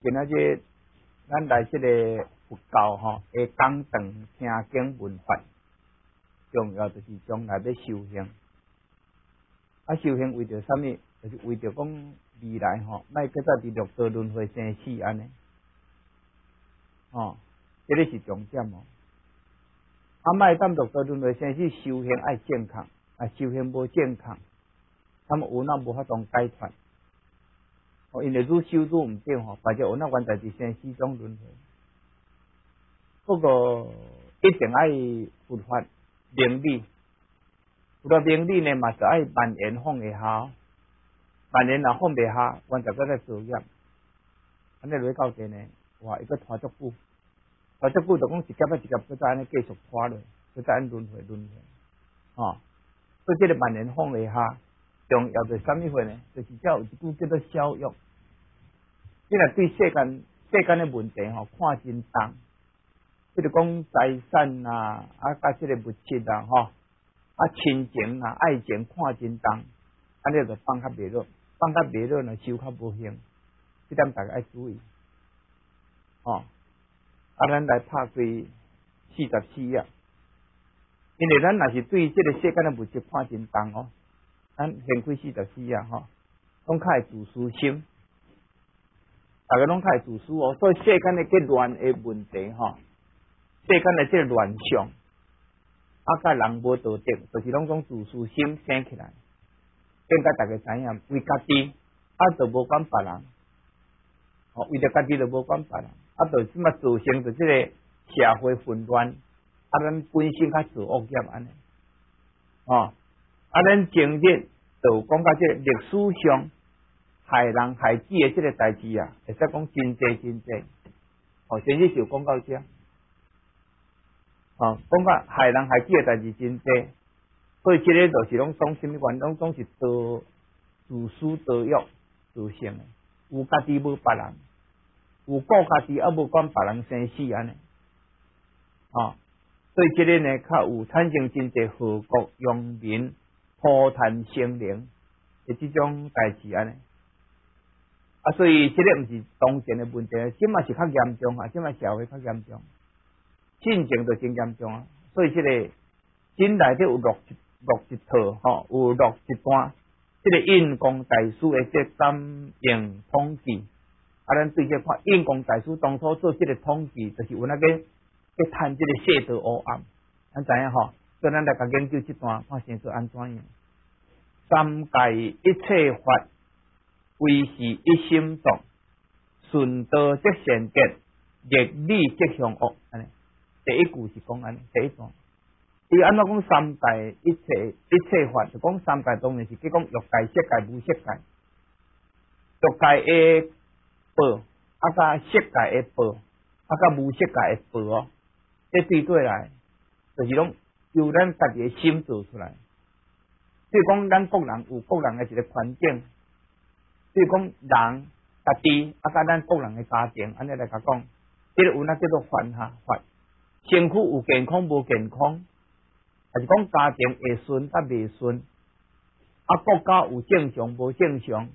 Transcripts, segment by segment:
今仔日咱来这个佛教会讲堂听经闻法，重要就是将来要修行。修行为着什么？就是为着讲未来莫搁再伫六道轮回生死安尼。这个是重点莫当六道轮回生死修行爱健康，修行无健康，他们有那无法当解脱。因为愈修愈毋对或者有那原在伫生死中轮回。不过一定爱佛法明理，除了明理呢，嘛是爱万言放会下，万言若放袂下，原在搁在作业。安尼落到底呢，哇，伊个拖足久，拖足久就讲一劫一劫，搁再安尼继续拖落，搁再安轮回。所以这个万言放会下，重要是啥物货呢？就是叫有一句叫做消欲。你若对世间的问题看真重，比如讲财产甲这个物质亲情爱情看真重，安尼就放较袂落，放较袂落呢，修较无兴，这点大家爱注意。咱来拍开44页，因为咱若是对这个世间的物质看真重咱先开44页拢较会自私心。大家拢较会自私所以世间的这乱的问题世间的这乱象甲人无道德，就是拢种自私心生起来，变甲大家知影，为家己就无管别人，为着家己就无管别人，就即么造成着这个社会混乱，咱本身较做恶业安尼，咱今日就讲到这历史上。害人害己的这个代志会使讲真济。先日就讲到这，讲到害人害己的代志真济，所以这个就是拢总什么原拢总是自私得欲造成的，有家己无别人，有顾家己无管别人生死安尼，所以这个呢，较有产生真济祸国殃民、破贪生灵的这种代志安尼。所以这个毋是当前的问题，即嘛是较严重即嘛社会较严重，进程就真严重所以这个经内底有录一套有录一段，这个印光大师的这3型统计，咱对这看印光大师当初做这个统计，就是有那个去探这个世道黑暗，咱知影所以咱来甲研究这段，看先做安怎样。三界一切法。为是一心动，顺道即善结，逆理即向恶。安尼，第一句是讲安尼，第一段。伊安怎讲三界一切法，就讲三界当然是去讲欲界、色界、无色界。欲界的报，甲色界的报，甲无色界的报这对来，就是讲由咱家己的心做出来。所以讲，咱各人有各人的一个环境。比如讲人家己甲咱个人的家庭，安尼来甲讲，这个有那叫做法身躯有健康无健康，还是讲家庭会顺甲未顺，国家有正常无正常，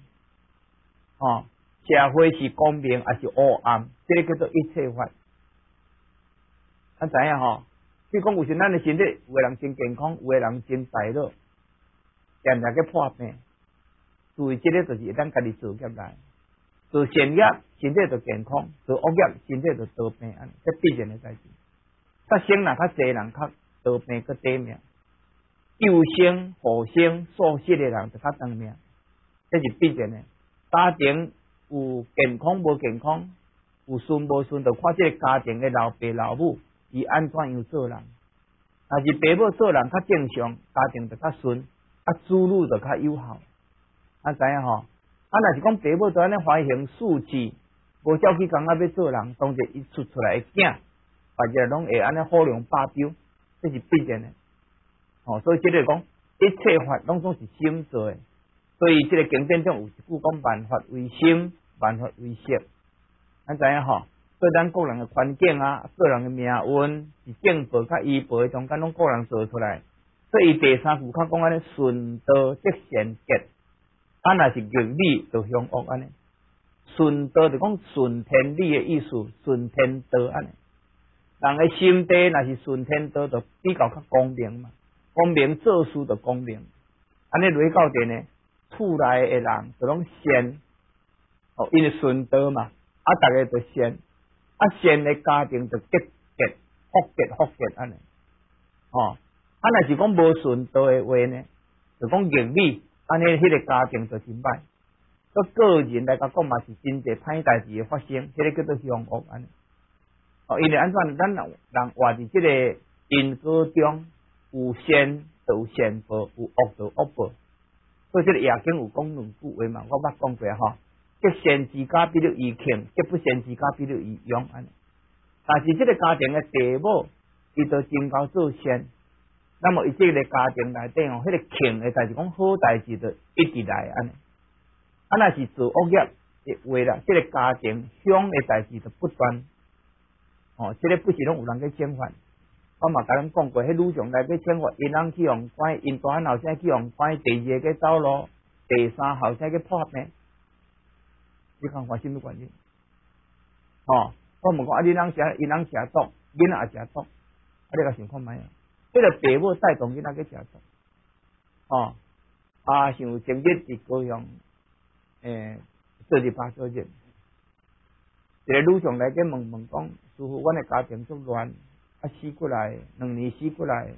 社会是公明还是黑暗，这个叫做一切法。咱知影比如讲有时咱的身体，有的人真健康，有的人真歹落，常常去破病。注意，这个就是咱家己做业来，做善业身体就健康，做恶业身体就得病，这必然的代志。较生较济人较得病较短命，幼生、后生、素食的人就较长命，这是必然的。家庭有健康无健康，有顺无顺，就看这个家庭的老爸老母伊安怎样做人。若是爸母做人较正常，家庭就较顺，子女就较有效。知影若是讲爸母在安尼怀行事志，无照去讲要做人，当然伊出来的囝，或者拢会安尼好量霸标，这是必然的。所以这个讲一切法拢总是心做的，所以这个经典中有一句讲万法为心，万法为识。知影所以咱个人的环境个人的命运是正报甲依报的中间，拢个人做出来。所以第3句较讲安尼顺道即善结。若是逆理就向恶安尼， 顺道就讲顺天理的意思，顺天道安尼。人的心地若是顺天道，就比较较光明嘛，光明做事就光明。安尼落到底呢，厝内的人就拢善，哦，因为顺道嘛，大家就善，善的家庭就福结安尼，哦，若是讲无顺道的话呢，就讲逆理，安尼迄个家庭就真歹。个人来讲嘛是真侪歹代志的发生，迄个叫做凶恶安尼。哦，因为安怎咱人活伫即个因果中，有善就有善报，有恶就有恶报。所以即个夜经有讲两句话嘛，我捌讲过吼。结善之家必有余庆，结不善之家必有余殃安尼。但是即个家庭的父母，伊就真够做善，那么伊即个家庭内底吼，迄个庆的代志讲好代志就一直来安尼。若是做恶业的话啦，即个家庭凶的代志就不断。哦，即个不是拢有人去惩罚，我嘛甲咱讲过，迄女上来去惩罚，因人去用关，因大汉后生去用关，第二个去走路，第三后生去破病，你看发什么原因？哦，我问讲你人食，因人食毒，囡仔也食毒，你甲想看卖啊？迄个父母带动囡仔去食毒，哦，像前日伫高雄，做日巴做日。一个女上来去问讲，师傅，阮的家庭足乱，死过来，2年死过来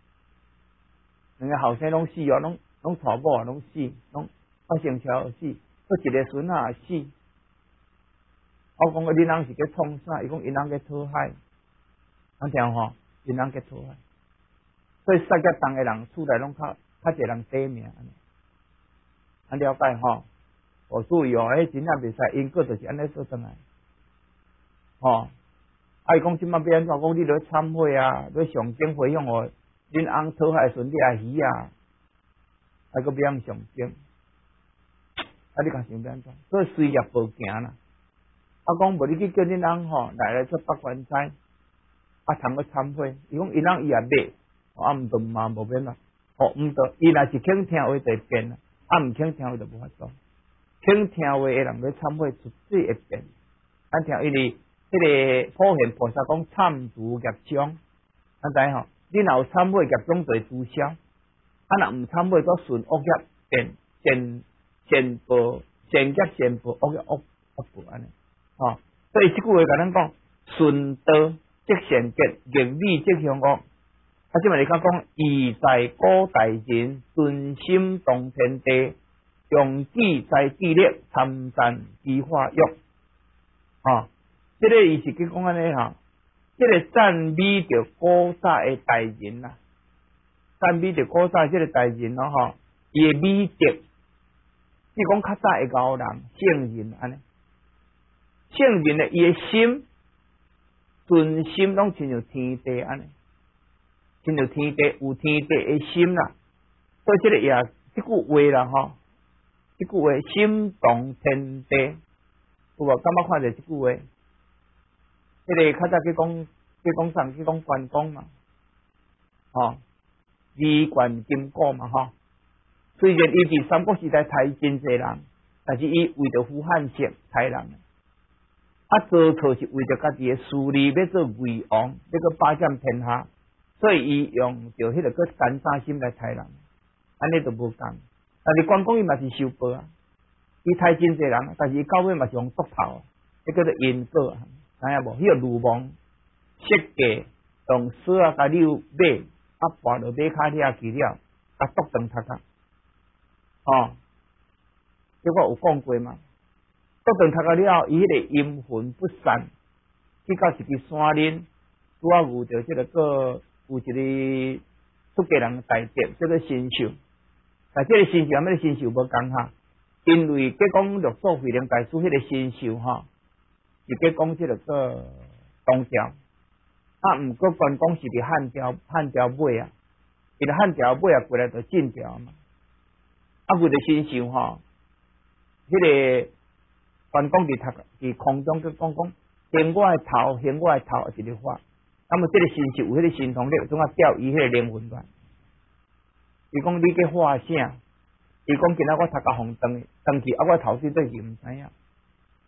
，2个后生拢死哦，拢娶某啊，拢死，拢发生车祸死，佫一个孙仔也死。我讲你人是去创啥？伊讲因人去讨海，咱听吼，因人去讨海，所以世界东的人厝内拢较侪人得命安尼，安了解吼？我注意哦，迄真正袂使，因果就是安尼做转来。哦，伊讲即摆要安怎讲？你落忏悔啊，落上经回向哦，恁翁讨海顺利啊鱼啊，佫要上经，你讲想要安怎？所以随业报行啦。讲无你去叫恁翁吼来做北关斋，通去忏悔。伊讲因翁伊也买，毋得嘛无变啦。毋得，伊若是肯听话就变啦，毋肯听话就无法做。肯听话的人要忏悔，绝对会变。咱听，因为迄个普贤菩萨讲忏除业障，咱知吼？你若有忏悔，业障就会注销；若毋忏悔，则顺恶业变善报，善业善报，恶业恶报安尼。哦，所以即句话甲咱讲，顺道即善结，逆理即凶恶。即嘛你讲义在古代人，尊心动天地，用智在智力，参赞之化育。哦，即个意思去讲安尼吼，即个赞美着古早的大人啦，赞美着古早即个大人咯吼，伊的美德，比如讲较早的高人圣人安尼。圣人的伊的心，尊心拢亲像天地安尼，亲像天地有天地的心啦。所以这个也即句话啦吼，即句话心动天地，有无？感觉看着即句话？迄个较早去讲啥？去讲关公嘛，吼，李冠金国嘛吼。虽然伊伫三国时代杀真济人，但是伊为着胡汉社杀人。做错是为着家己的私利，要做魏王，要个霸占天下，所以伊用着迄个个干啥心来杀人，安尼就无共。但是关公伊嘛是受报啊，伊杀真济人，但是伊到尾嘛是用毒头，迄叫做因果，知影无？迄个鲁莽设计用锁啊，甲溜马跋落马骹遐去了，甲毒断头壳，哦，这我有讲过嘛。毒断头壳了后，伊迄个阴魂不散，去到一支山林，拄啊遇着即个有一个出家人大德，叫做神秀。但即个神秀，咩神秀无共哈？因为计讲六祖慧能大师迄个神秀哈，是计讲即个东条，毋过关公是伫汉朝尾啊，伊伫汉朝尾啊过来就晋朝嘛，为着神秀哈，迄个。关公伫空中去讲牵我的头，牵我的头一句话。那么这个神是有迄个神通力，总啊调伊迄个灵魂来。伊讲你去画啥？伊讲今仔我头壳红灯去，我头水对是毋知影。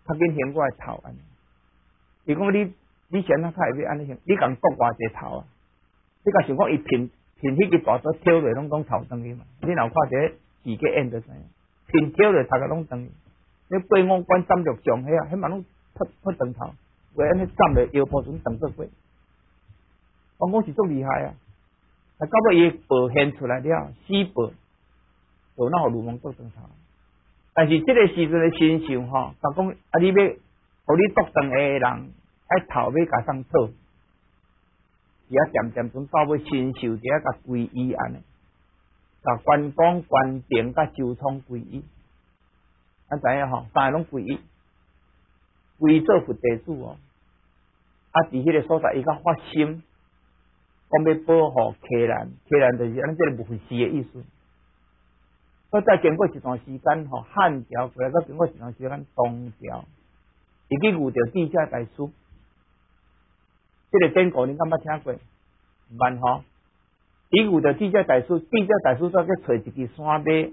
较紧掀我的头安尼。伊讲你先啊，较会要安尼行，你共剁偌济头啊？你甲想讲伊拼迄个大刀挑落拢头断去嘛？你若看者字个演就知影，拼挑落头壳拢断去。你8、5关36将迄啊，迄嘛拢破断头，为安尼斩落腰部阵断做过。我是足厉害啊！啊，到尾伊报现出来了，死报，就那互卢蒙剁断头。但是这个时阵的亲像吼，甲讲啊，你要互你剁断的人，爱头要甲上错，而啊渐渐阵到尾亲受者甲皈依安尼，甲关公、关定甲周仓皈依，啊知影吼，三个拢皈依，皈做佛弟子哦。啊，伫迄个所在，伊较发心，讲要保护客人，客人就是咱这个不会死的意思。再经过一段时间吼，汉朝过来，再经过一段时间唐朝，伊去遇到智者大师。这个典故你敢捌听过？捌吼？伊遇到智者大师，智者大师再去找一支山尾，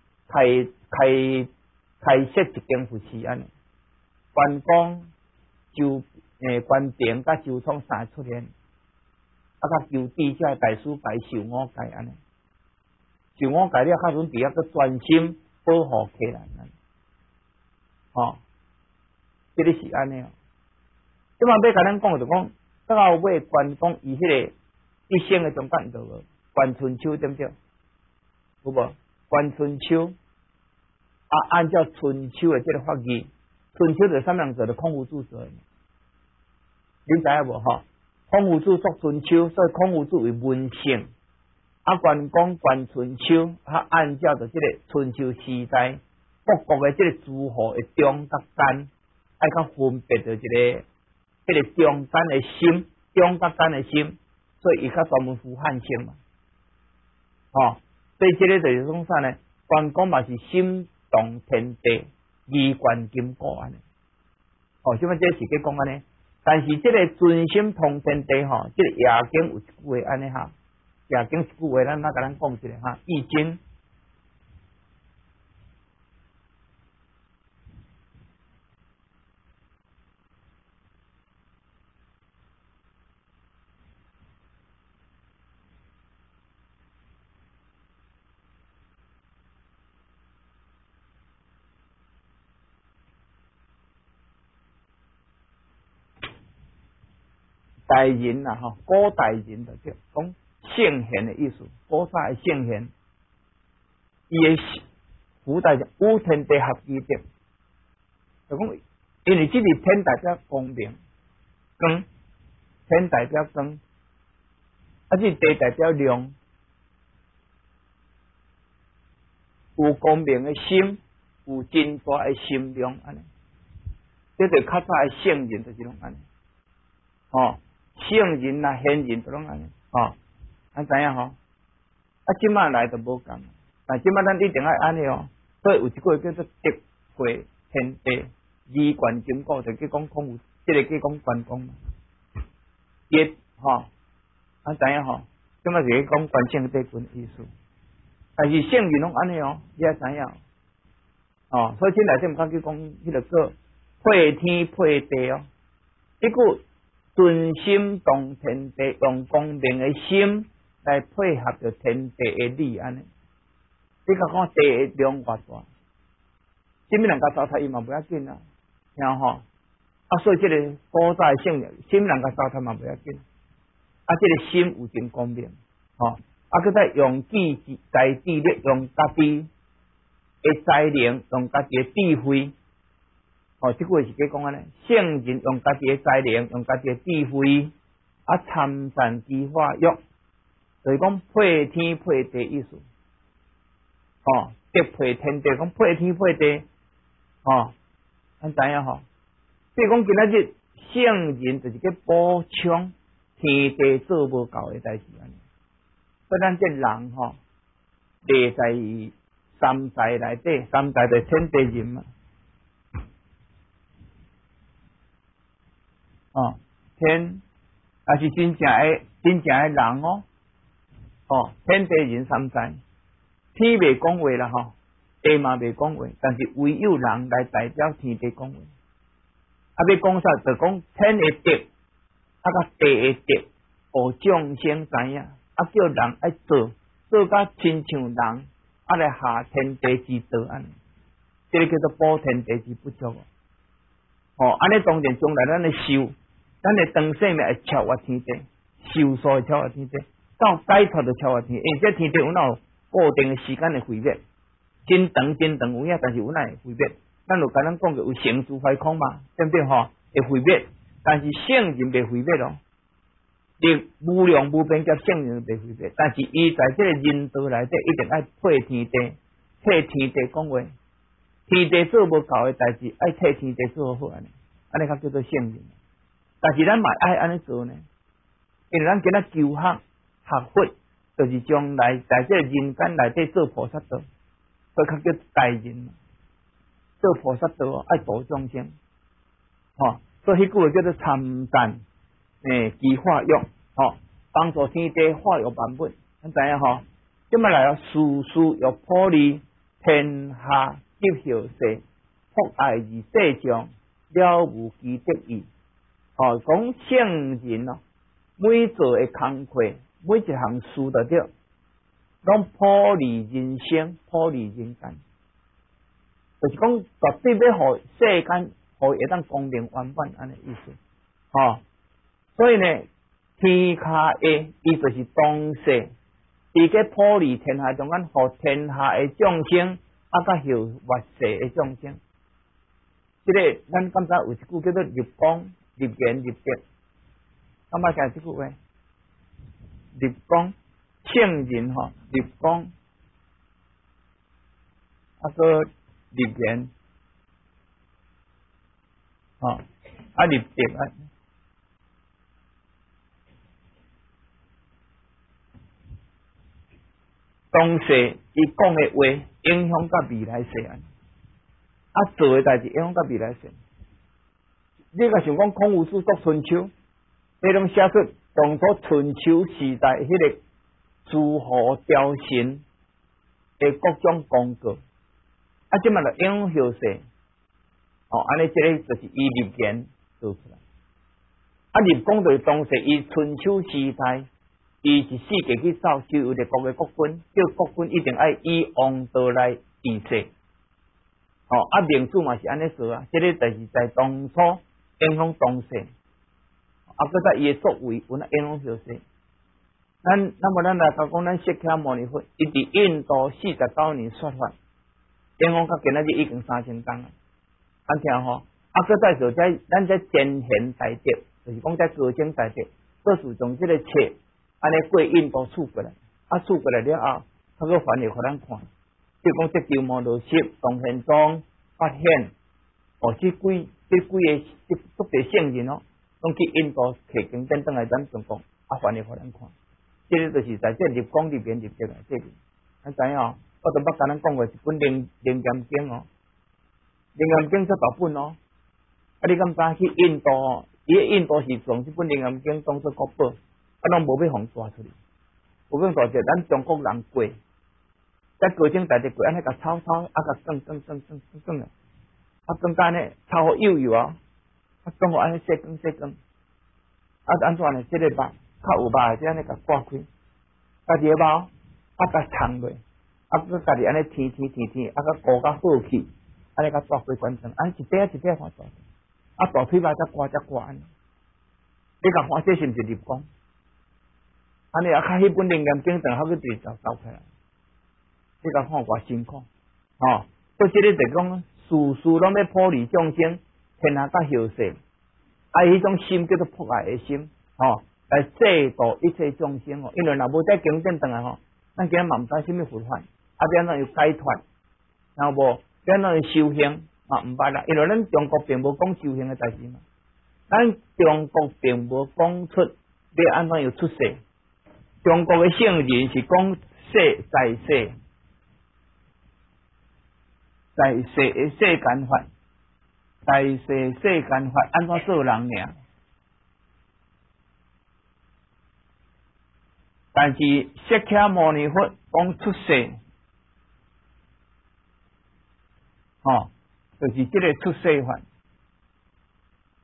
开设一间佛寺安尼。关公、关定甲周仓三出现，啊，甲求智者大师拜受五戒安尼。受五戒了，较准伫遐个专心保护客人安尼。吼，这个是安尼哦。即嘛要甲咱讲就讲，到尾关公伊迄个一生的中间就关春秋对不对？有无？关春秋啊，按照春秋的这个法义，春秋就是啥物人做的？孔夫子做的。恁知影无吼？孔夫子作春秋，所以孔夫子为文圣。啊，关公、关春秋，他按照着这个春秋时代各国的这个诸侯的忠甲奸，爱较分别着一个这个忠奸的心，忠甲奸的心，所以伊较专门扶汉姓嘛。哦，所以这个就是讲啥呢？关公嘛是心动天地，衣冠金鼓安尼。哦，什么这是去讲安尼？但是这个尊心通天地吼，这个夜经有一句话安尼哈。夜经一句话，咱甲咱讲一下哈，《易经》代人啦吼，古代人就叫讲圣贤的意思，古早的圣贤，伊的古代就有天地合一的，就讲因为这个天代表光明，光天代表光，啊这地代表亮，有光明的心，有真大的心量安尼，这就较早的圣人就是拢安尼，哦。圣人啊，贤人都拢安尼，吼，咱知影吼。啊，即马来就无共，但即马咱一定要安尼哦。所以有一句叫做“德配天地，衣冠金鼓”，就叫讲孔武，即个叫讲关公嘛。也吼，咱知影吼，即马是讲关圣帝君意思。但是圣人拢安尼哦，你也知影。哦，所以即内底毋敢去讲迄个做配天配地哦，一句。尊心动天地，用光明的心来配合着天地的理安尼。你甲看地的量偌大，什么人甲糟蹋伊嘛不要紧啊，听吼。啊，所以这个古早的圣人，什么人甲糟蹋嘛不要紧。啊，这个心有真光明，吼。啊，佮再用己在智力，用家己的才能，用家己的智慧。哦，这句是在讲安尼，圣人用家己的才能，用家己的智慧，啊，参禅之法约，就是讲配天配地意思。哦，德配天地，讲配天配地，哦，咱知影吼。比如讲今仔日圣人就是去补充天地做无够的代志安尼。所以咱这人吼，立在于三才内底，三才就是天地人嘛。哦，天也是真正的人哦，哦，天地人三才，天未讲话啦吼，地嘛未讲话，但是唯有人来代表天地讲话。 要讲啥？就讲天的德，甲地的德，互众生知影，叫人爱做甲亲像人，来下天地之道安尼，这个叫做补天地之不足安尼当然将来咱的寿，咱的长生命会超越天地，寿数会超越天地，到解脱就超越天地，因为这天地有哪有固定的时间的毁灭，真长有影，但是有哪会毁灭？咱就甲咱讲过有成住坏空嘛，对不对会毁灭，但是圣人袂毁灭咯。你无量无边甲圣人袂毁灭，但是伊在这个人道内底一定爱配天地，替天地讲话，天地做无够的代志，爱替天地做好安尼较叫做圣人。但是咱嘛爱安尼做呢，因为咱今仔求学佛，就是将来在这个人间内底做菩萨道，所以较叫大人。做菩萨道爱度众生，所以迄句话叫做参赞其化育，帮助天地化育万物，咱知影今麦来事事欲普利，天下吉祥世，福爱于世上，了无其得意。讲圣人每做的工课，每一项事就对，拢普利人生，普利人间。就是讲绝对要互世间互会当公平完满安尼意思，所以呢，天下的伊就是当世，伊个普利天下中间，互天下的众生，甲后末世的众生。这个咱刚才有一句叫做立功、立言、立德，感觉听这句话，立功，圣人立功，个。立言，立德当世伊讲的话影响到未来世做的代志影响到未来世。你若想讲孔武书作春秋，你拢写出当初春秋时代迄个诸侯雕神的各种功过。即嘛就影响后世，安尼这个就是伊立言做出来。立功就是当时伊春秋时代，伊是世界去走，就有一个国的国君，叫国君一定爱以王道来治世。明主嘛是安尼做啊，这个就是在当初影响当世，搁在伊的作为有影响后世。咱来讲咱释迦牟尼佛，伊伫印度49年说法。影响到今仔日已经3000工啊！咱听搁再做咱这前贤大德，就是讲在高僧大德，都是从这个册安尼过印度出过来，出过来了后，他搁翻译互咱看，就讲这鸠摩罗什、唐玄奘发现，这几个足地圣人拢去印度摕经典转来咱中国，翻译互咱看，这个就是在这立功立言立德啊，这里，咱知影我都捌甲咱讲过一本楞严经楞严经这大本你敢知去印度伊印度是从这本楞严经当作国宝，拢无要互抓出去，无要抓出来，咱中国人过，在高僧大德过，安尼甲抄，甲更啊，更加呢抄好幼更好安尼细更，安怎呢？这个肉较有肉的，这安尼甲刮开，家己的肉甲藏落。佮家己安尼天，佮顾甲好去，安尼甲抓回关灯，安一块一块看抓，大腿肉才刮安尼。你甲看这是毋是立功？安尼较迄本楞严经等好去直走起来，你甲看偌辛苦，所以这个就讲事事拢要普利众生，天下甲后世，迄种心叫做博爱的心，来制度一切众生因为若无在经典等来咱今日嘛毋知什么佛法。变怎有解脱，然后无变怎有修行嘛毋捌啦，因为咱中国并无讲修行的代志嘛，咱中国并无讲出要安怎样出世，中国的圣人是讲在世的世间法，在世世间法安怎做人尔，但是释迦牟尼佛讲出世。就是这个出世法，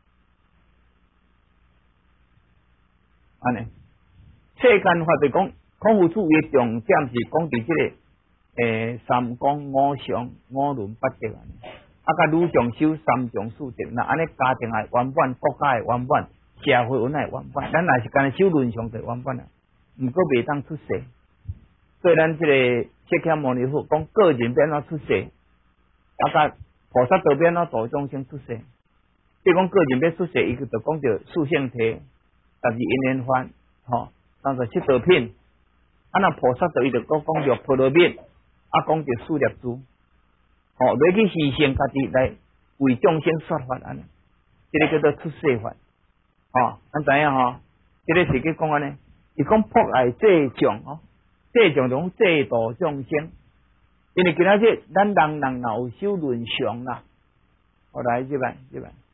安尼，世间法就讲孔夫子伊重点是讲伫即个三纲五常五伦八德安尼，甲儒将修三从四德，那安尼家庭会圆满，国家会圆满，社会稳会圆满。咱若是干修伦常就圆满啦，毋过袂当出世。所以咱即个释迦牟尼佛讲个人要安怎出世，甲菩萨道要安怎度众生出世。比如讲个人要出世，伊就讲着四圣谛、12因缘法、37道品。那菩萨道伊就讲着波罗蜜，讲着四念珠，来去牺牲家己来为众生说法安尼，这个叫做出世法。咱知影这个是去讲安尼，伊讲博爱济众济众就济度众生。因为今仔日咱人若有修伦常啦，来即摆。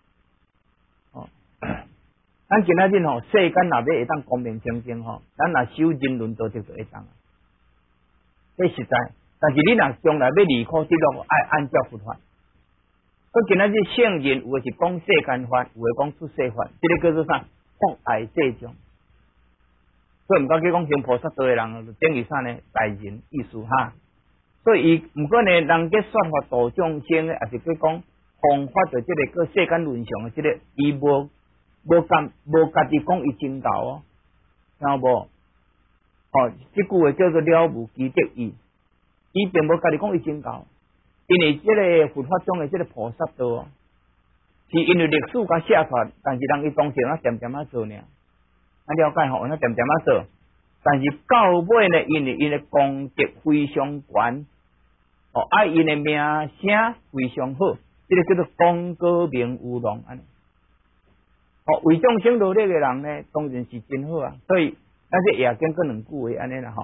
咱今仔日世间若要会当光明清净咱若修人伦道德就会当。这实在，但是你若将来要离苦得乐，爱按照佛法。所以今仔日圣人有的是讲世间法，有的讲出世法，这个叫做啥？博爱济众。所以毋敢去讲行菩萨道的人，就等于啥呢？大人意思哈。所以伊毋过呢，人家说法度众生呢，也是去讲方法着这个个世间伦常的这个，伊无家己讲伊真道听有无？这句话叫做了无其得意，伊并无家己讲伊真道，因为这个佛法中的这个菩萨道是因为历史甲写出来，但是人伊当时点点做呢，了解咱点点做，但是到尾呢，因为功德非常悬，因的名声非常好，这个叫做功高名有龙安尼。为众生努力的人呢，当然是真好啊。所以咱这也经过两句话安尼啦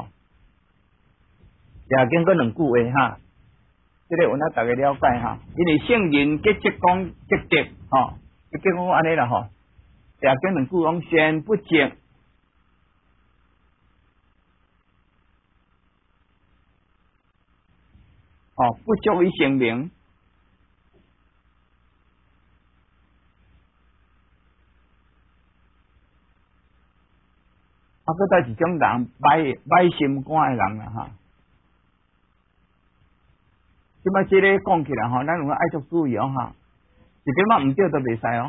也经过两句话这个有咱大家了解因为圣人结即讲积德结讲安尼啦也经两句讲先不积，不足以成名。佫再一种人歹心肝的人啦即摆即个讲起来咱有爱足注意一点仔毋对都袂使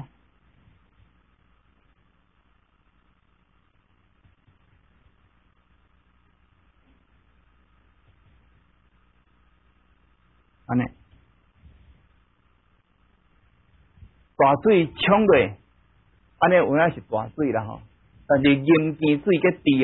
安尼大水冲落，安尼有影是大水啦但是阴间水个滴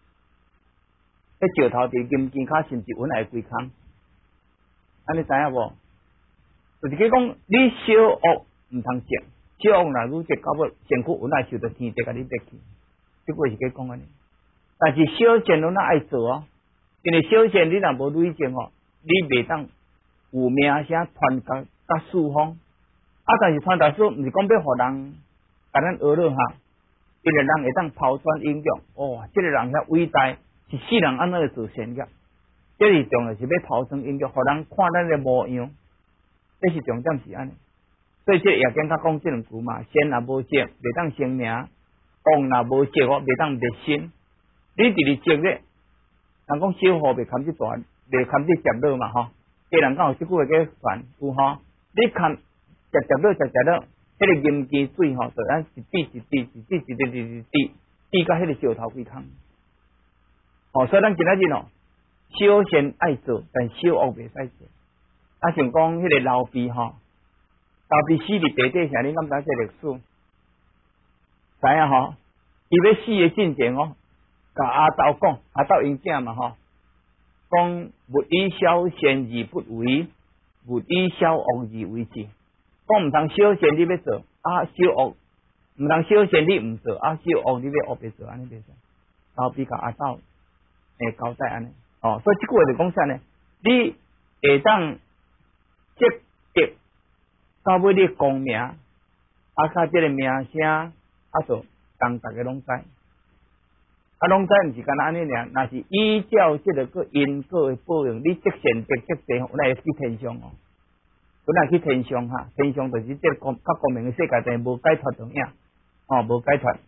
迄石头伫阴间骹甚至稳来规空，安尼知影无？就是去讲你小恶毋通积，小恶若愈积到尾，身躯稳来受到天地甲你逼去，即个是去讲安尼。但是小善阮爱做因为小善你若无累积你袂当有名声传甲四方。但是传达书毋是讲要互人甲咱学了因为人会当抛砖引玉，这个人遐伟大，是世人安怎去做善业，这是重要是要抛砖引玉，互人看咱的模样，这是重点是安尼。所以这也跟他讲这两句嘛，善若无积，袂当成名；恶若无积袂当灭身。你伫咧积咧，人讲小雨袂堪去大，袂堪去接落嘛既然讲有即句话个传有你看接落。迄个阴间水就咱一滴滴到迄个石头规空。所以咱今仔日小善爱做，但小恶袂使做。像讲迄个老毕死伫地底下，你敢知这历史？知影伊要死的进前甲阿斗讲，阿斗因囝嘛讲勿以小善而不为，勿以小恶而为之。讲毋通小善你要做，小恶毋通小善你毋做，小恶你要恶别做，安尼袂使。老毕甲阿斗交代安尼，所以即句话就讲啥呢？你会当积德，到尾你功名，甲即个名声，就当大家拢知，拢知毋是干那安尼尔，若是依照即个个因果的报应，你积善德积德，咱会去天上本来去天上天上就是这个较光明的世界，但无解脱同样无解脱。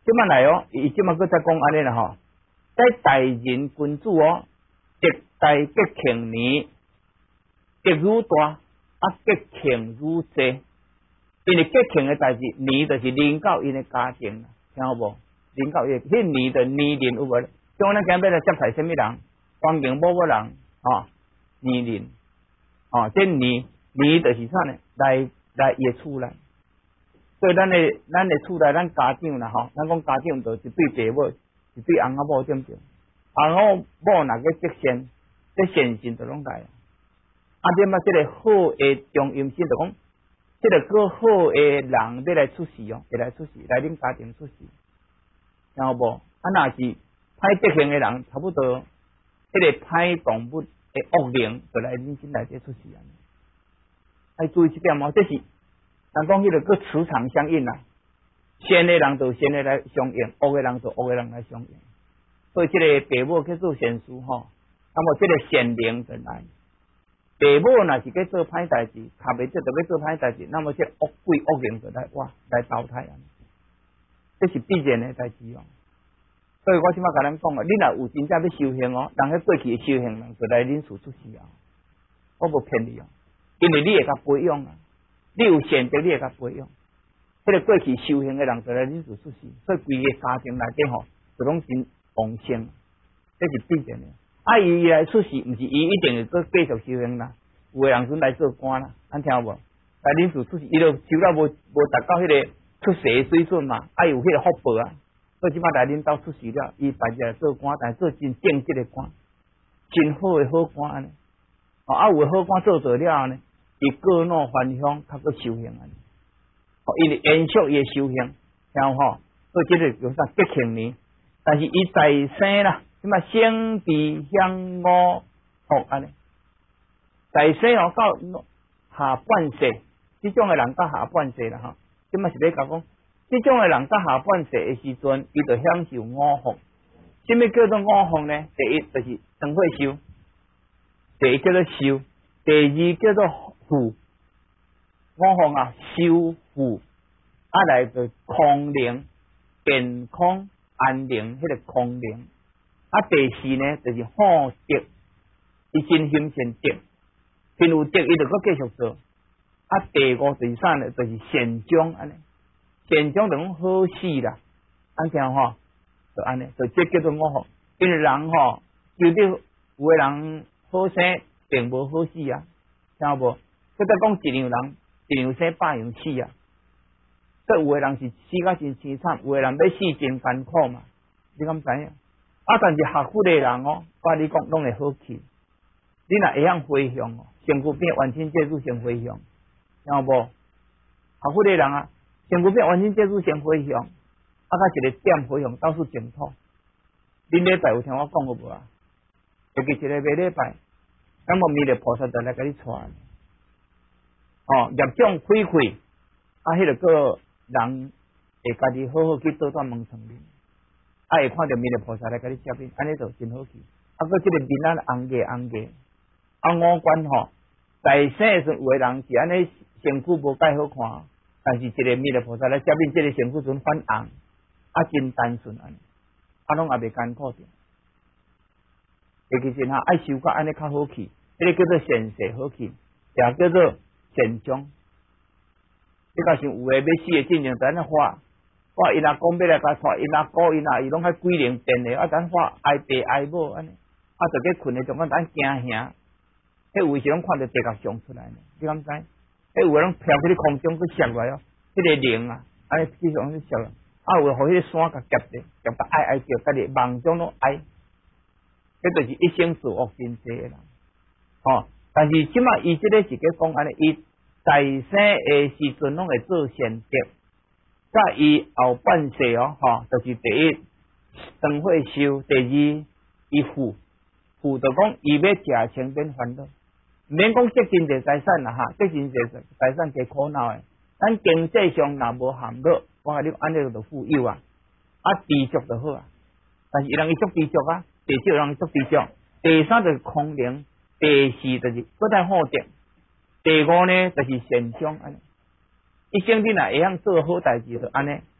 即摆来哦，伊即摆佫再讲安尼啦吼，在大人君主哦，敌大吉庆年，吉愈大，吉庆愈济。因为吉庆的代志，年就是临到因的家庭啦，听好无？临到迄年的年龄有无？像咱今日来接待什么人？环境某人年龄这年就是啥呢？来伊的厝内。所以咱的厝内，咱家长啦咱讲家长就是对爸母，是对翁仔某对不对？翁仔某哪个吉祥，这善心就拢来。点啊，这个好的中阴身就讲，这个个好的人要来出世哦，会来出世，来恁家庭出世，听好无？若是歹德行的人，差不多，这个歹动物的恶灵就来恁身内底出世啊！要注意这点哦，这是。人讲迄个个磁场相应啦，善的人就善的来相应，恶的人就恶的人来相应。所以这个父母去做善事那么这个善灵就来。父母若是去做歹代志，卡袂着就去做歹代志，那么这恶鬼恶灵就来淘汰啊！这是必然的代志哦。所以我即摆甲咱讲你若有真正要修行人喺过去的修行人就来恁厝出世啊！我无骗你因为你会甲培养啊。你有善德，你会甲培养。迄个过去修行的人就来恁厝出世，所以规个家庭内底就拢真旺盛，这是必然的。伊来出世，毋是伊一定会继续修行啦。有个人阵来做官啦，咱听无？来恁厝出世，伊就修到无达到迄个出世的水准嘛，有迄个福报啊。所以即摆来恁兜出世了，伊摆入来做官，但做真正直的官，真好的好官安尼。有的好官做了呢。伊过路返乡，较个修行啊！因为延续伊修行，然后所以这个叫啥吉庆年。但是伊在生啦，什么生地香五福安尼，在生到下半世，这种的人到下半世啦即嘛是要讲，这种的人到下半世的时阵，伊就享受五福。什么叫做五福呢？第一就是长会修，第一叫做修，第二叫做福，五福修福来个康宁、健康、安宁，迄个康宁。第四呢，就是好德，伊真心善德，真有德，伊就搁继续做。第五就是啥呢？就是善终安尼，善终就讲好死啦，安听就安尼，就这叫做五福。因为人有的有的人好生，并无好死啊，听无？佢再讲一样人，一样生百样死啊！所以有的人是死甲真凄惨，有的人要死真艰苦嘛，你敢知影？但是学佛的人我你讲拢会好去。你若会晓回向身躯变完全接触先回向，听无？学佛的人身躯变完全接触先回向，甲一个点回向到处净土。恁礼拜有听我讲过无啊？尤其一个礼拜，那么弥勒菩萨就来甲你传。业障开开，迄个个人会家己好好去倒转门床面，会看到弥勒菩萨来甲你接应，安尼就真好去。个这个面红个，五官在生的时候有的人是安尼身躯无介好看，但是一个弥勒菩萨来接应，这个身躯阵反红，真单纯安尼，拢也袂艰苦着。尤其是爱修甲安尼较好去，这个叫做善世好去，也叫做善终。你若像有诶要死诶进程，咱画伊若讲要来甲带，伊若高伊拢喺鬼灵变诶，咱画爱爸爱母安尼，就去困诶状况，咱惊吓，迄有时拢看到地球上出来呢，你敢知？迄有诶拢飘去咧空中去摔落来迄个灵安尼继续往去摔落，有诶互迄个山甲夹着，夹到爱叫，家己梦中拢爱，迄就是一生做恶真济诶人，但是即马伊即个是去讲安尼，伊在生诶时阵拢会做善德，甲伊后半世就是第一长会修，第二伊富就讲伊要食清变烦恼，毋免讲积真济财产啦积真济财产加苦恼诶，咱经济上若无陷落，我甲你安尼就富有知足就好但是人伊足知足第四人足知足，第三就是空灵，第四就是搁再好德。第五呢，就是善终安尼。一生你若会晓做好代志，就安尼。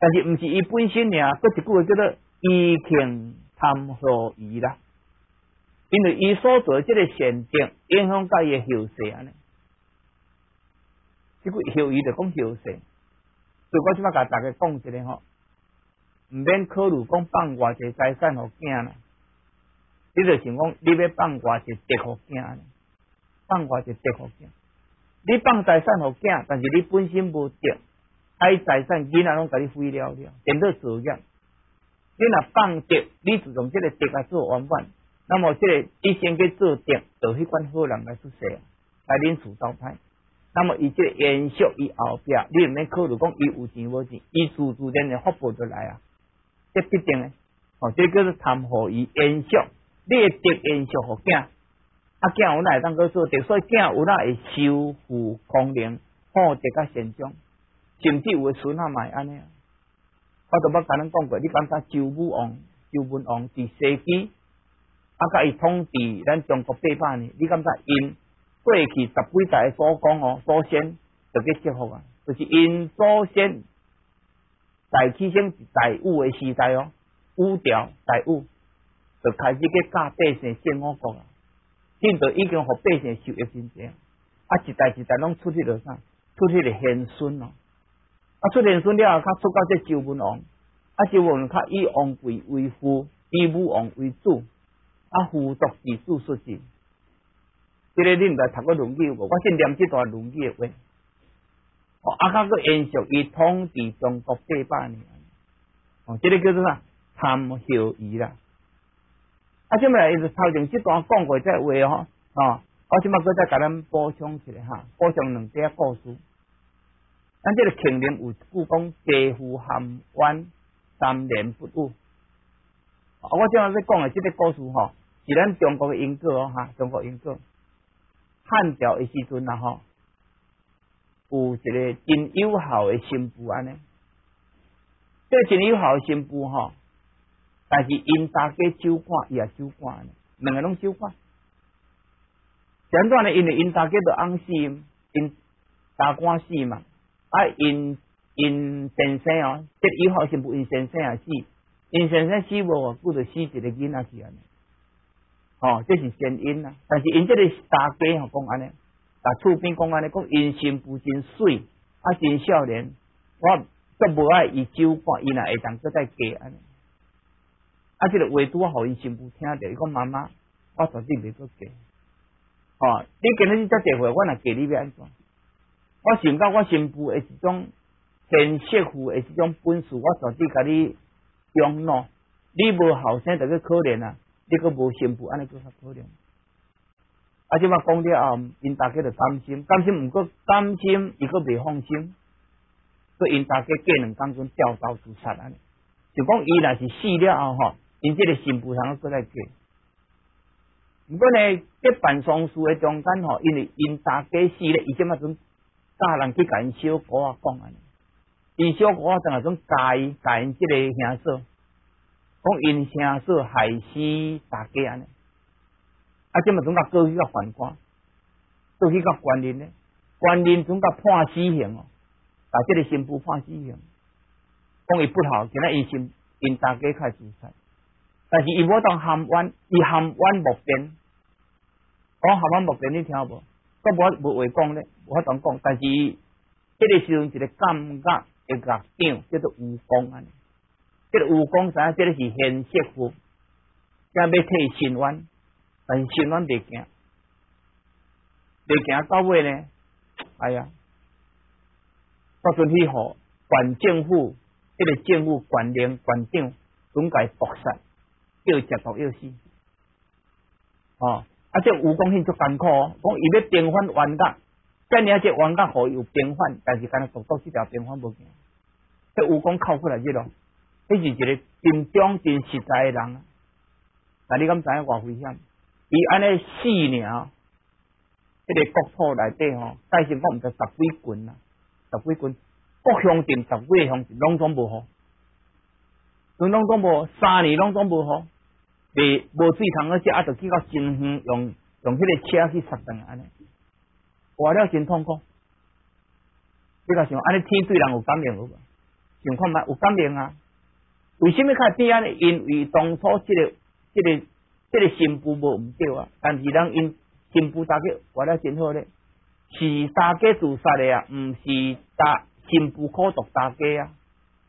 但是毋是伊本身尔，佫一句话叫做以庆贪何宜啦。因为伊所做即个选择影响到伊诶后世安尼，即句后裔就讲后世。所以我即摆甲大家讲一个吼，毋免考虑讲放偌济财产互囝啦，你就想讲你要放偌济德互囝安尼，放偌济德互囝。你放财产互囝，但是你本身无德，迄财产囡仔拢甲你毁了了，变做罪孽。你若放德，你自从即个德来做圆满，那么即个你先去做德，就迄款好人来出世，来领厝招歹。那么伊即个延续伊后壁，你毋免考虑讲伊有钱无钱，伊自然的福报就来啊，这必定的。哦，这叫做贪互伊延续，你的德延续互囝。啊，囝有哪会当去做德，所以囝有哪会修复功能，好德较善终，甚至有诶孙仔嘛会安尼啊。我都捌甲咱讲过，你感觉周武王、周文王伫西岐，啊，甲伊统治咱中国800年，你感觉因过去10几代祖公哦、祖先就去祝福啊，就是因祖先在起先在武诶时代哦，武朝在武就开始去教百姓建我国啊。印度已经互百姓受益真济，啊一代一代拢出去了啥？出去了贤孙哦，啊出贤孙了后，较出到这周文王，啊周文王较以王贵为父，以武王为主，啊父独子子xuất世。这个你毋知读过论语无？我先念这段论语的话，哦啊较佫延续伊统治中国800年，哦这个叫做啥？贪后裔啦。啊，即摆伊就头前即段讲过这话吼，我即摆搁再甲咱补充一下哈，补充2个故事。咱这个庆龄有一句讲地富含冤，3年不遇。我即摆在讲的这个故事吼，是咱中国的因果哦哈，中国因果。汉朝的时阵啊吼，有一个真有效的新妇安尼，这个真有效的新妇吼。但是因大家守寡，伊也守寡呢，2个拢守寡。简单呢，因为因大家都翁死，因大官死嘛，啊因先生哦，这有效新妇因先生也死，因先生死无偌久就死一个囡仔去安尼。哦，这是先因啦。但是因这个大家吼讲安尼，甲厝边讲安尼，讲因新妇真水，啊真少年，我都无爱伊守寡，伊若会当搁再嫁安尼。啊！这个话拄啊，互伊新妇听着，伊讲妈妈，我绝对袂搁嫁。哦，你今日遮聚会，我若嫁你要安怎？我想到我新妇的一种贤媳妇的一种本事，我绝对甲你养老。你无后生就去可怜啊，你搁无新妇，安尼搁较可怜。啊，即摆讲了后，因大家就担心，毋过担心，伊搁袂放心，所以因大家过2工钟掉刀自杀安尼。就讲伊若是死了后吼。因这个新妇通搁再嫁，不过呢，这办丧事的中间吼，因为因大家死咧，伊即马阵教人去甲因小姑仔讲安尼，因小姑仔当下种教因即个兄嫂，讲因兄嫂害死大家安尼，啊，即马阵甲过去甲犯官，过去甲官人咧，官人总甲判死刑哦，把这个新妇判死刑，讲伊不好，今仔因大家开自杀。但是伊无当含冤，伊含冤莫辩。讲含冤莫辩，你听无？我无话讲咧，无法当讲。但是这个时阵一个感觉一个长叫做蜈蚣安尼。这个蜈蚣知影这个是贤媳妇，才要替伊伸冤，但是伸冤袂行，到尾呢？哎呀，到阵去互县政府，这个政府县令县长总该毒杀。叫伊食毒药死，哦，啊！这蜈蚣很足艰苦哦，讲伊要平反冤家，遮尔这冤家互伊有平反，但是敢若独到这条平反无行，这蜈蚣靠过来这咯，迄是一个真忠真实在的人啊！但你敢知影偌危险？伊安尼4年，这个国土内底吼，再先讲毋知10几郡啊，10几郡，各乡镇10几个乡镇拢总无好。拢总无3年，拢总无好，无水通去食，啊，就去到真远，用迄个车去杀人安尼，活了真痛苦。你甲想，安尼天对人有感应无？ 想看觅有感应啊？为什么较变安尼？因为当初这个新妇无毋对啊，但是人因新妇大家活得真好咧，是大家自杀的啊，毋是新妇苦毒大家啊。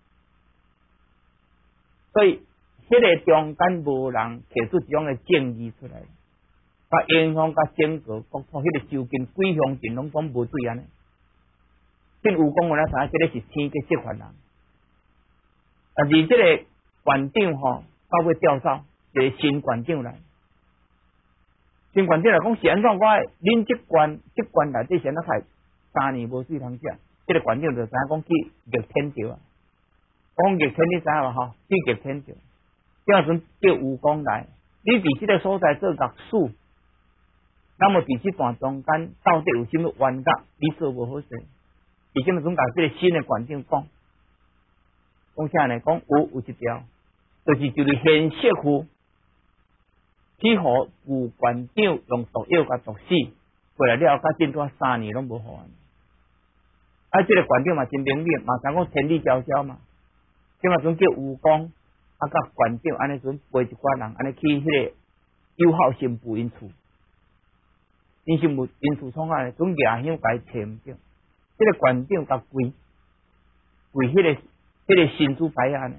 所以，迄个中间无人提出一种的正义出来，甲影响甲整个国土迄个周边几乡镇拢讲无对安尼。真有讲我咧知影，这个是天嘅释法人，但是这个馆长吼到尾调走一个新馆长来，新馆长来讲是安怎？恁这关内底先得开3年无水通食，这个馆长就知影讲去逆天条啊。讲逆天你知影嘛吼？去逆天条，这样阵叫蜈蚣来，你伫这个所在做恶事，那么伫这段中间到底有什么冤家？你做无好势？为什么总甲这个新的馆长讲啥呢？讲有一条，就是现媳妇去互副馆长用毒药甲毒死，过来了，甲真多3年拢无好安。啊，这个馆长嘛真明理，马上讲天理昭昭嘛。今嘛阵叫蜈蚣，啊，甲馆长安尼阵陪一寡人，安尼去迄个友好新妇因厝，因厝创啊，阵夜香甲伊找毋着。这个馆长甲跪迄个新主牌安尼，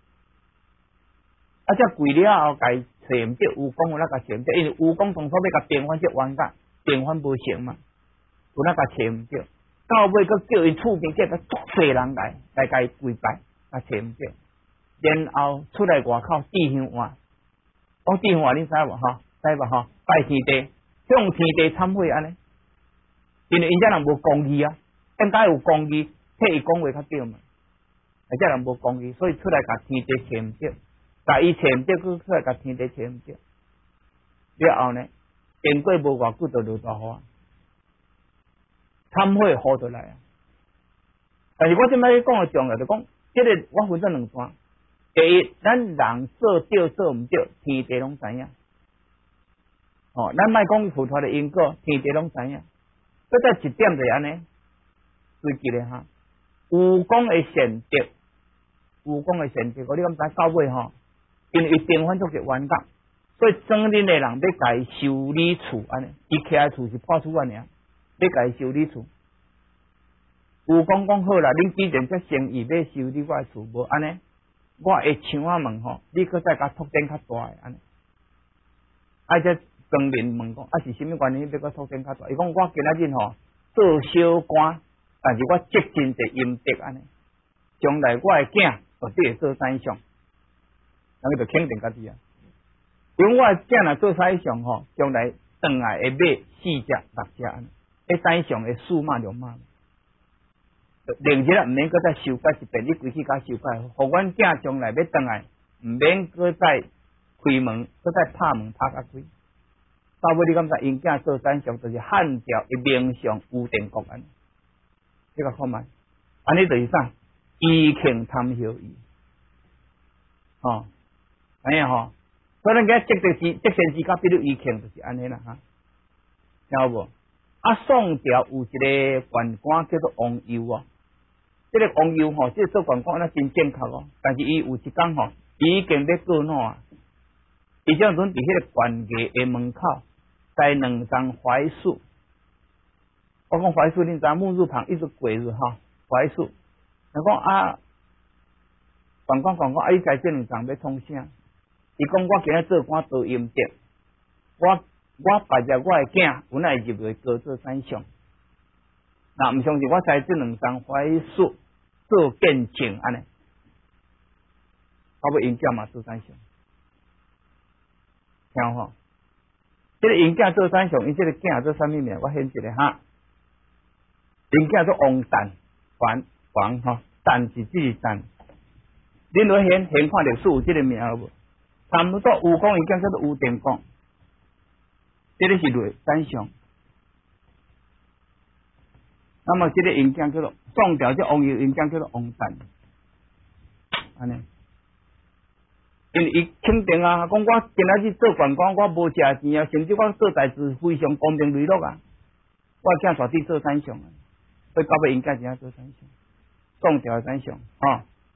啊，则跪了后，甲伊找毋着，蜈蚣有哪甲找毋着？因为蜈蚣当初要甲平反这冤家，平反无成嘛，有哪甲找毋着？到尾佮叫因厝边叫个足侪人来甲伊跪拜，啊找毋着，然后出来外口递香碗，讲递香碗恁知无吼？知无吼？拜天地，向天地忏悔安尼，因为因遮人无公义啊。应该有公义，替伊讲话较对嘛。而且人无公义，所以出来甲天地找毋着，甲伊找毋着，佮出来甲天地找毋着。了后呢，经过无偌久就落大雨，忏悔好倒来啊。但是我即摆讲的重要就讲，这个我分成2段。第一，咱人做对做毋对，天地拢知影。哦，咱莫讲付出的因果，天地拢知影。再一点就是安尼。注记咧哈，蜈蚣的善德，蜈蚣的善德，你敢知到尾吼？因为伊平反足个冤家，所以庄恁的人要甲伊修理厝安尼，伊徛的厝是破厝安尼啊，要甲伊修理厝。蜈蚣讲好啦，恁既然遮生意要修理我的厝，无安尼，我会墙仔问吼，你搁再甲拓展较大的安尼。啊，则庄人问讲，啊是啥物原因要搁拓展较大？伊讲我今仔日吼做小官。但是我积真侪阴德安尼，将来我的囝绝对会做宰相，人个就肯定家己啊。因为我的囝若做宰相吼，将来转来会买4只6只安尼，迄宰相会4马2马，另一个毋免搁再修改一遍，你规矩甲修改，互阮囝将来要转来，毋免搁再开门，搁再拍门拍甲开。到尾你感觉因囝做宰相，就是汉朝的名相吴定国安尼。这个看卖，安尼就是啥？以庆贪效益，哦，安尼吼，所以咱个积善之家，比如以庆就是安尼啦哈，听有无？啊，宋朝有一个宦官叫做王佑哦，这个王佑吼，这个做宦官那真正确哦，但是伊有一天吼，伊已经要过脑啊，伊这阵伫迄个官衙的门口，栽2张槐树。我讲槐树，恁知木字旁一直鬼字哈，槐树。人讲啊，官啊，伊栽这2张要创啥？伊讲我今日做官多阴德，我拜着我的囝，本来入去高做宰相。那毋相信我栽这2张槐树做见证安尼，到尾因囝嘛做宰相，听吼？这个因囝做宰相，因这个囝做啥物名？我显一个哈。因囝做王旦，王吼，旦是字旦。恁落显看历史有这个名无？差不多蜈蚣因囝叫做吴定公，这个是类宰相。那么这个因囝叫做宋朝，这王佑因囝叫做王旦，安尼。因为伊肯定啊，讲我今仔日做官官，我无食钱啊，甚至我做代志非常公平利落啊，我囝绝对做宰相啊。所以到尾应该怎样做宰相？宋朝的宰相，吼，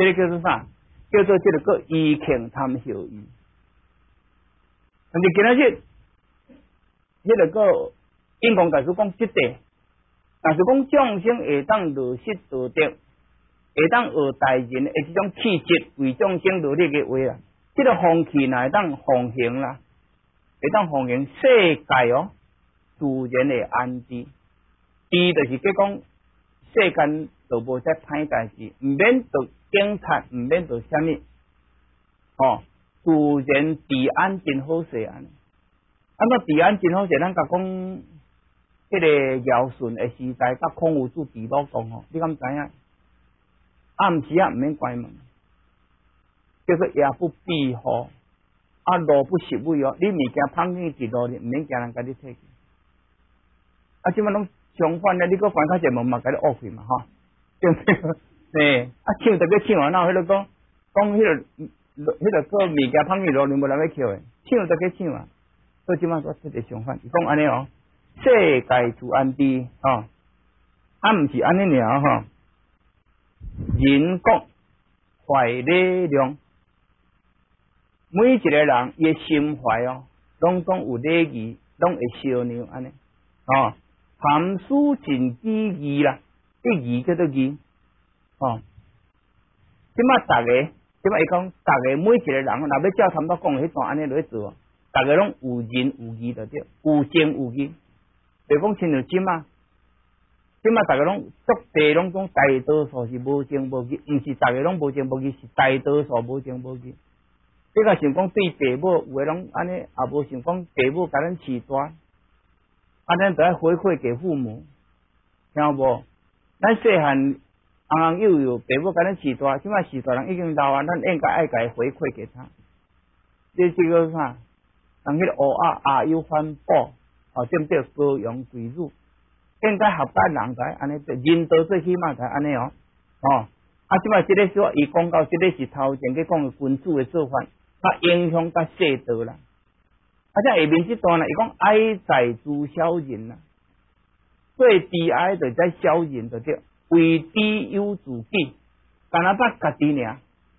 这个叫做啥？叫做这个个医庆贪效益。但是今仔日，迄个个印光大师讲这块，但是讲众生会当落实道德，会当学大人的这种气质为众生努力的话啦，这个风气乃当奉行啦，会当奉行世界哦，自然的安置。伊就是讲世间就无再歹代志，毋免做警察，毋免做啥物，哦，自然治安真好势安尼。安怎治安真好势？咱甲讲，迄个尧舜的时代，甲孔夫子治老讲吼，你敢知影？暗时啊毋免关门，叫做夜不闭户，路不拾位哦。你物件放去一路，你毋免惊人甲你摕去。即摆拢相反咧，你搁关较济门嘛，甲你恶去嘛吼，对不对？嘿，抢得个抢啊！哪有迄个讲迄个个物件放去路，你无人要捡诶，抢得个抢啊！所以即摆说彻底相反，伊讲安尼哦，世界自安治吼，毋是安尼尔吼，人国怀礼量，每一个人伊心怀哦，拢有礼仪，拢会相让安尼哦。含书尽之义啦，这义叫做义哦。即摆大家，即摆伊讲，大家每一个人，若要照他们讲的迄段安尼落去做，大家拢有仁有义就对，有情有义。就讲亲像即摆大家拢足地拢讲大多数是无情无义，毋是大家拢无情无义，是大多数无情无义。你若想讲对父母，有诶拢安尼，也无想讲父母甲咱饲大。咱就要回馈给父母，听有无？咱细汉红幼幼，父母甲咱饲大，即摆饲大人已经老啊，咱应该爱甲回馈给他。这个啥？人迄个乌鸦阿有反哺，哦，对不对？高阳贵乳，应该合班人才安尼，人道最起码才安尼哦。即摆这个说，伊讲到这个是头前去讲的君主的做法，它影响甲世道啦。即下面这段呢，伊讲哀在诸小人啦，最悲哀就在小人就对，为知有自己，干那捌家己尔，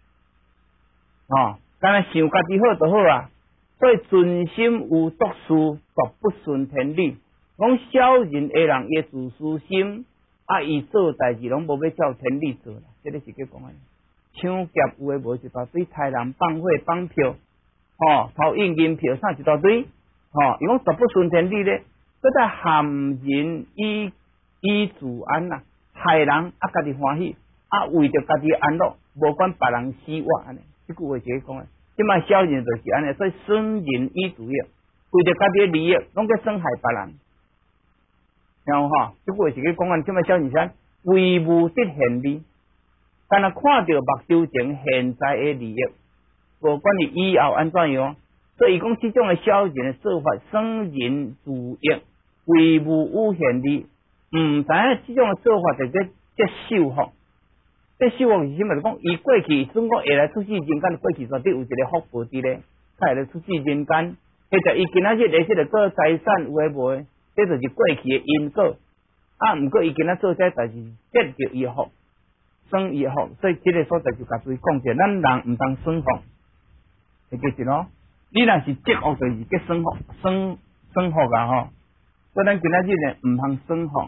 干那想家己好就好啊。所以存心有作事，绝不顺天理。讲小人的人伊自私心，伊做代志拢无要照天理做啦。这个是叫讲诶，抢劫有诶无一大堆，杀人放火放票。偷印银票啥一大堆，伊讲绝不顺天理咧，搁在含人以自安呐，害人家己欢喜，为着家己安乐，无管别人死活安尼。这句话是讲诶，即摆小人就是安尼，所以损人以自益，为着家己利益，拢在损害别人。然后这句话是讲安，即摆小人啥？为无得现利，干那看到目睭前现在的利益。无管你以后安怎样，所以讲这种的小人的做法，损人自益，为无有现利，知影这种的做法就这受福。这受福是什么？就讲伊过去总讲会来出世人间，过去绝对有一个福报伫咧，才会来出世人间。或者伊今仔日的这个个财产有诶无诶，这就是过去的因果。毋过伊今仔做这代志，得着伊福，损伊福，所以这个所在就甲对讲者，咱人毋当损福。记住咯，你若是积福，就是叫损福，损福啊吼。所以咱今仔日呢，毋通损福，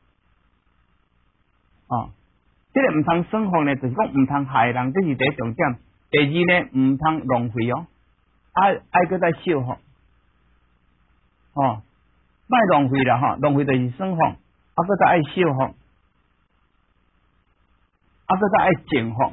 这个毋通损福呢，就是讲毋通害人，这是第一重点。第二呢，毋通浪费哦，爱搁再少福，莫浪费啦浪费就是损福，搁再爱少福，搁再爱净福。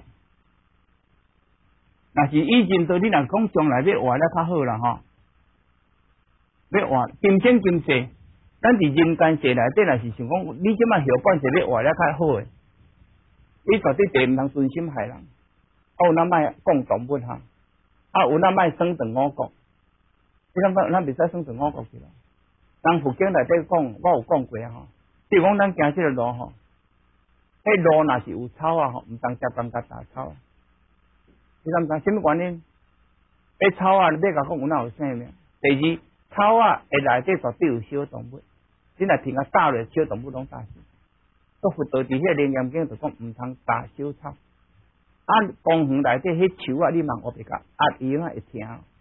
若是以前对你若讲将来要活了较好啦要活今生今世，咱伫人间世内底，若是想讲你即摆后半世要活了较好诶，你绝对第毋通存心害人。咱莫讲动物有咱莫生长五国，你感觉咱袂使生长五国去啦。人佛经内底讲，我有讲过比如讲咱行即个路迄路若是有草毋当接感觉打草。你敢知什么原因？迄草你甲讲有哪有生命？第二，草诶内底绝对有小动物，你若听打落小动物拢打死。佛道伫迄个楞严经就讲毋通打小草， 公园内底迄树啊，你茫学别甲压伊啊会听。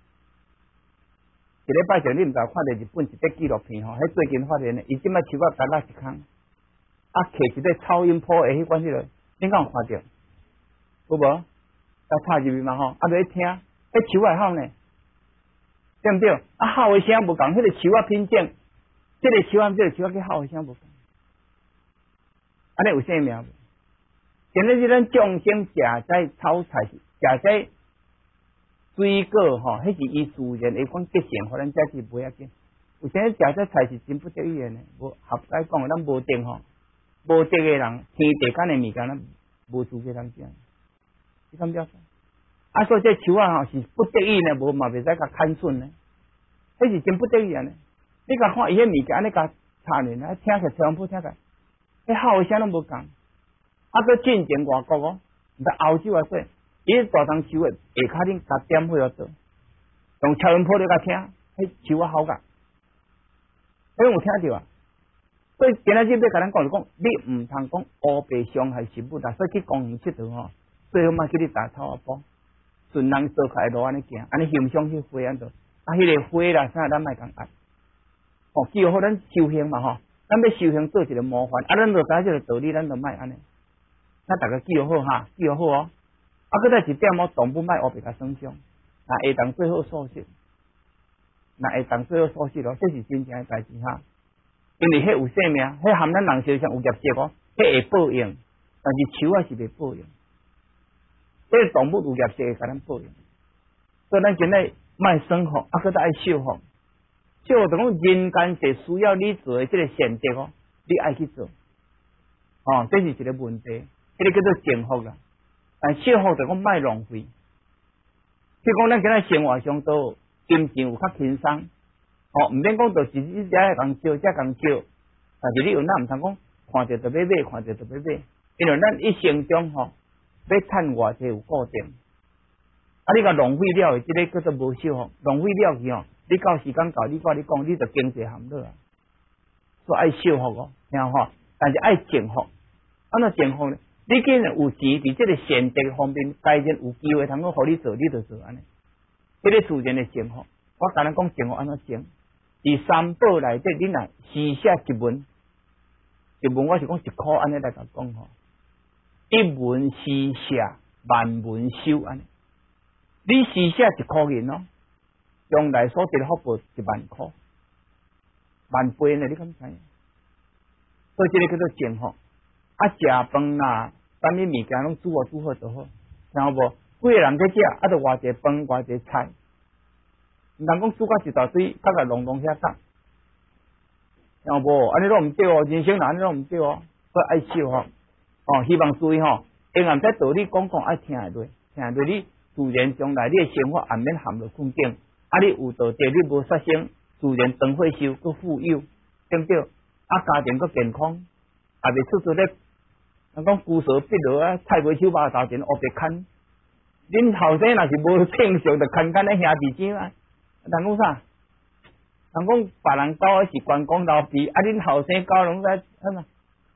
一礼拜前你毋知看到日本一个纪录片吼，迄最近发现的，伊即摆树啊甲拉一空，摕一个超音波的迄款迄个，你敢有看到？有无？甲插入去嘛吼，就咧听，迄树会吼呢，对毋对？吼的声无共，迄个树啊品种，这个树啊，这个树啊去吼的声无共，安尼有啥名？今日咱众生食在草菜，食在水果吼，迄是伊自然的讲吉祥，互咱食是袂要紧。有啥食在菜是真不得已的呢？无合解讲，咱无定吼，无定的人，天地间的物件，咱无资格通食。你敢了解？所以这树啊吼是不得已呢，无嘛袂使甲砍损呢。迄是真不得已啊呢。你甲看伊迄物件，安尼甲插呢，听起超音波听起，迄吼的声拢无共。佮进前外国哦，毋知欧洲啊说，伊大丛树的下骹顶甲点火做，用超音波咧甲听，迄树啊好个，你有听着啊？所以今仔日要甲咱讲就讲，你毋通讲乌白伤害食物啦，所以去公园佚佗吼，最好莫去你打草啊坡，顺人做开路安尼行，安尼欣赏去花安度，迄个花啦啥咱莫共压，只好咱修行嘛吼，咱要修行做一个模范，咱就知这个道理，咱就莫安尼。咱大家记好哈，记好哦。佮再一点哦，动物莫乌白甲损伤，那下当最好素食，那下当最好素食咯，这是真正诶代志哈。因为迄有生命，迄含咱人身上有业绩哦，迄会报应，但是树啊是袂报应。迄个动物有业绩会甲咱报应，所以咱今日莫生活，佮再爱修复，修复就讲人间是需要你做诶，即个善德哦，你爱去做，这是一个问题。迄个叫做幸福啦，但幸福就讲莫浪费。譬如讲，咱今仔生活上都金钱有较轻松，毋免讲到是你遮共少，遮共少，但是你有哪毋通讲看着就要买，看着就要买，因为咱一生中要趁偌济有固定，你甲浪费了，即个叫做无幸福，浪费了去你到时间到，你讲你就经济陷落啊，所以爱幸福哦，听吼，但是爱幸福，安怎幸福呢？你既然有钱，伫这个善德方面，该然有机会通够互你做，你就做安尼。这个自然的幸福，我甲咱讲幸福安怎成？伫三宝内底，你若施写一文，我是讲1箍安尼来甲讲吼，一文施写，万文收安尼。你施写1箍银哦，将来所得的福报10000箍，万倍呢？你敢知？所以这个叫做幸福。食饭啦，啥物物件拢煮好就好，听有无？几个人在食，就偌济饭，偌济菜，毋通讲煮到一大堆，甲弄遐搭，听有无？安尼拢毋对哦，人生安尼拢毋对哦，所以爱修福希望注意吼，永远在道理讲爱听下落，听下落你自然将来你的生活也免陷入困境，你有道德，你无杀生，自然长岁寿，佮富有，对不对？家庭佮健康，也袂出咧。人讲孤蛇必落菜尾手把头前乌白牵，恁后生若是无正常，就牵咧兄弟姐啊。人讲啥？人讲别人狗是关公老皮，恁后生狗拢在什么？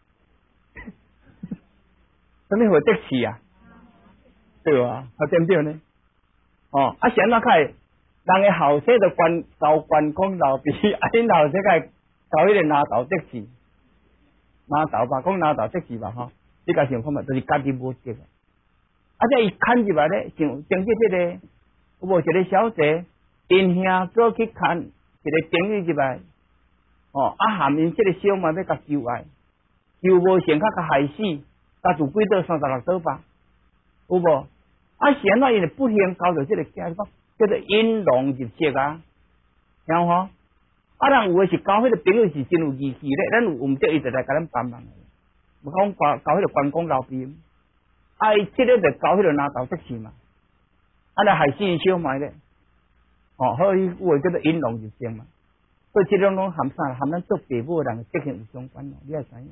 什么会得气啊？对啊，对不对呢？谁那开？人的后生就关公老皮，恁后生个搞迄个拿刀得气，拿刀吧，讲拿刀得气吧，你家想看嘛，就是家己无识这伊牵入来咧，像前几日咧，有无一个小姐，因兄哥去牵一个朋友入来，含因这个小妹要甲救爱，救无成，甲害死，家住几倒36倒吧，有无？现在因为不幸交到这个叫做引狼入室啊，听有吼？人有诶是交迄个朋友是真有义气咧，咱有毋对，伊就来甲咱帮忙。我讲交迄个关公老兵，伊即个就交迄个拿刀得气嘛，来害死因小妹咧，所以有诶叫做引狼入室嘛，所以即种拢含啥？含咱做父母诶人责任有相关咯，你也知影，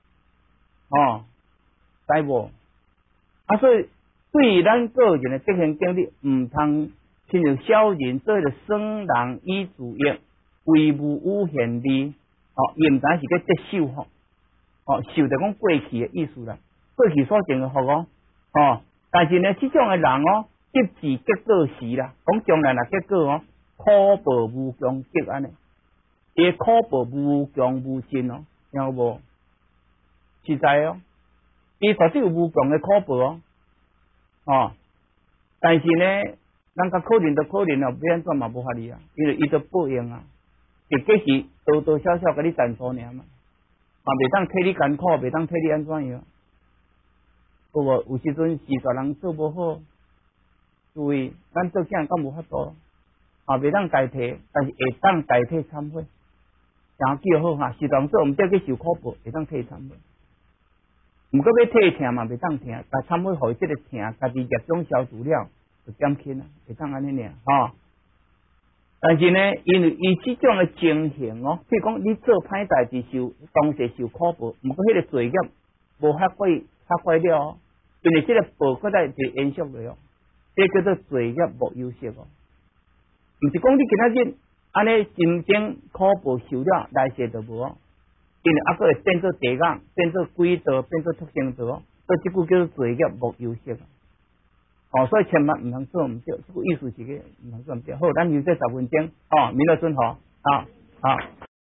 知无？所以对于咱个人诶责任经历，毋通亲像小人做迄个生人以自益，为无有限利，伊毋知是个接受福。受就讲过去的意思啦，过去所种的福但是呢，这种的人哦，急智结果时啦，讲将来啦结果哦，苦报无穷极安尼，伊苦报无穷无尽哦，听有无？实在哦，伊确实有无穷的苦报哦，哦，但是呢，人家可能就可能啊，不安怎嘛无法理啊，因为伊都报应啊，结果是多多少少给你赞助尔嘛，袂当替你艰苦，袂当替你安怎样。有无？有时阵是大人做无好，注意，咱做囝敢无法度，袂当代替，但是会当代替忏悔，诚叫好哈。是当做毋得去受苦报，会当替忏悔。毋过要替疼嘛，袂当疼，但忏悔互伊即个疼，家己业种消除了，就减轻啊，会当安尼尔吼。但是呢，因为伊即种的情形哦，譬如讲你做歹代志受当时受苦报，毋过迄个罪业无遐快了哦，因为即个报搁再就延续了哦，这叫做罪业无有息哦。毋是讲你今仔日安尼真正苦报受了，来世就无哦，因为还佫会变做地狱，变做鬼道，变做畜生道哦，所以即句叫做罪业无有息哦，所以千万毋通做毋对，这个意思是个毋通做毋对。好，咱留这10分钟哦，明日准好，好。